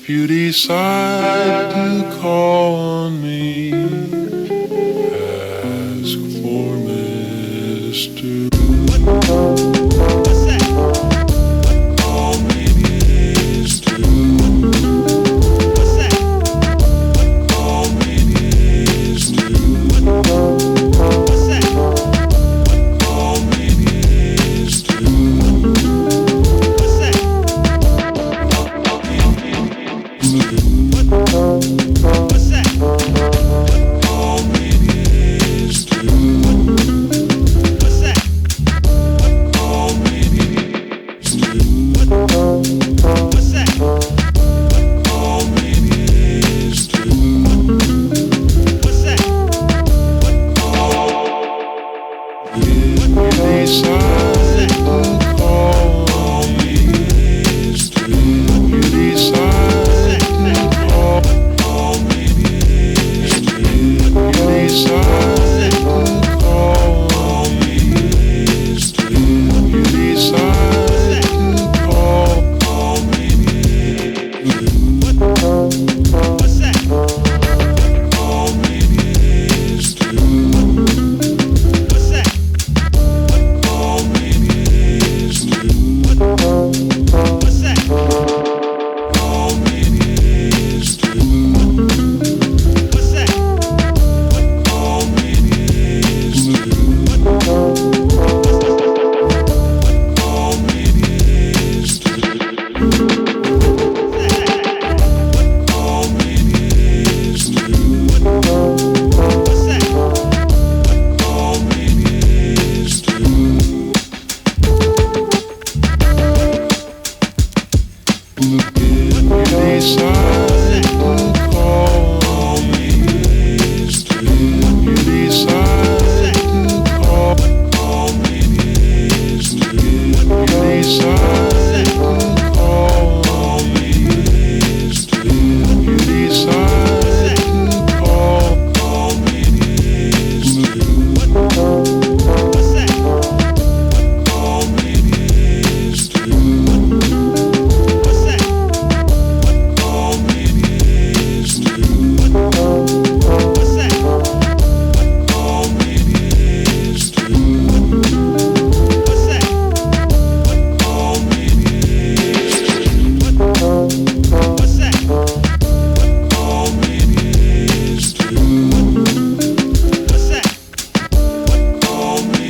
If you decide to call on me, ask for Mr. What's that? Call me Mr. What's that? Call me Mr. What's that? Call me Mr. What's that? What's that? Call me Mr. What's that? Call me Mr. What's that? Call me Mr. What's that? If you decide to call me Mr. If you decide to call me Mr. If you decide to call me Mr. If you decide to call me Mr. What's that? Call me Mr. What's that? Call me Mr. What's that? Call me Mr. What's that? Call me Mr. Call me Mr. Call me Mr. What's that? Call me Mr. If you decide to call me Mr. If you decide to call me Mr. If you decide to call me Mr. If you decide to call me Mr. What's that? Call me Mr. What's that? Call me Mr. What's that? Call me Mr. What's that? Call me Mr. What's that? Call me Mr. What's that? Call me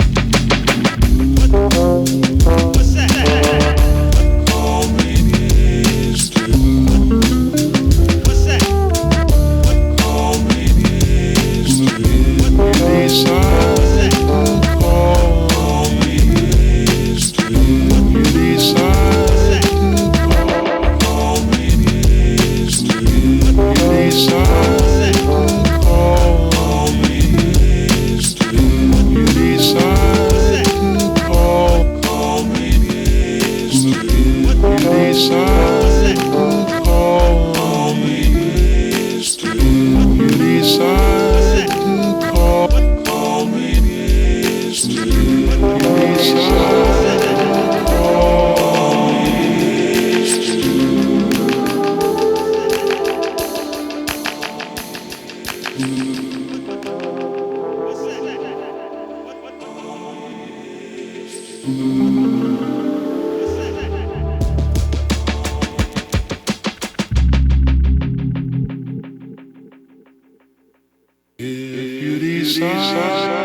What's that? Call me Mr. What's that? Call me Mr. If you decide to call me Mr. If you decide to call me Mr. If you decide to call me Mr. If you decide to call me Mr. If you decide to call me Mr. If you decide to call me Mr. If you decide to call me If you decide